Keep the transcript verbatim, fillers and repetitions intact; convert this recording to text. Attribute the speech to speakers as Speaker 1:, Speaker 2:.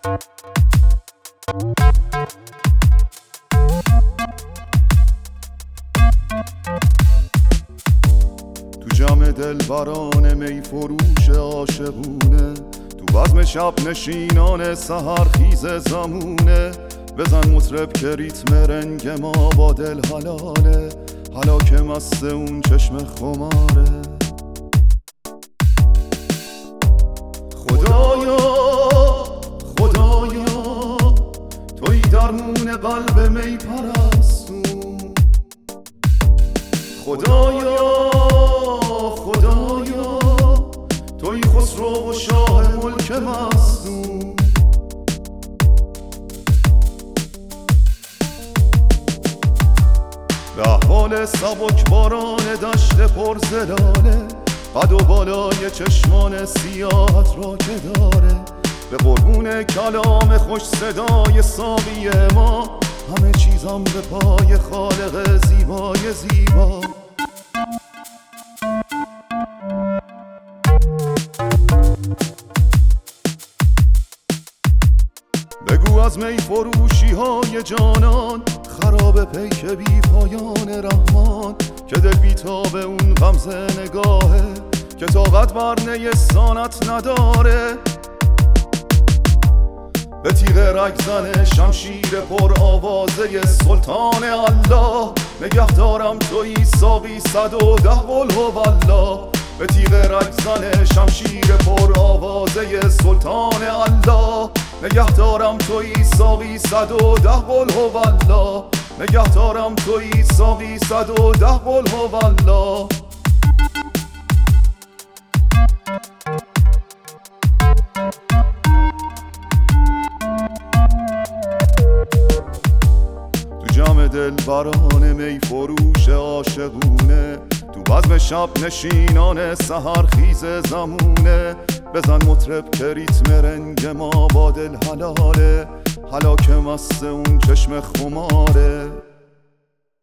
Speaker 1: تو جمع دلبران می فروش عاشقونه، تو بزم شب نشینان سحر خیز زمونه، بزن مطرب که ریتم رنگ ما با دل حلاله، حالا که مست اون چشم خماره. خدایا خدایا توی درمون قلب می پرستون، خدایا خدایا توی خسرو و شاه ملک مستون. به احوال سبک باران دشت پر زلاله، قد و بالای چشمان سیاحت را که داره، به قربون کلام خوش صدای ساقی ما، همه چیزم به پای خالق زیبای زیبا. بگو از می فروشی های جانان، خراب پیک بی پایان رحمان، که دل بیتاب اون غمزه نگاهه، که طاقت بر نیستانت نداره. به تیغ رگزن شمشیر پر آوازه سلطان الله، نگه دارم توی ساقی صد و ده قل هوالله. به تیغ رگزن شمشیر پر آوازه سلطان الله، نگه دارم توی ساقی صد و ده قل هوالله. نگه دارم توی ساقی صد و ده قل هوالله. تو جمع دلبران می فروش عاشقونه، تو بزم شب نشینان سحر خیز زمونه، بزن مطرب که ریتم رنگ ما با دل حلاله، حالا که مست اون چشم خماره.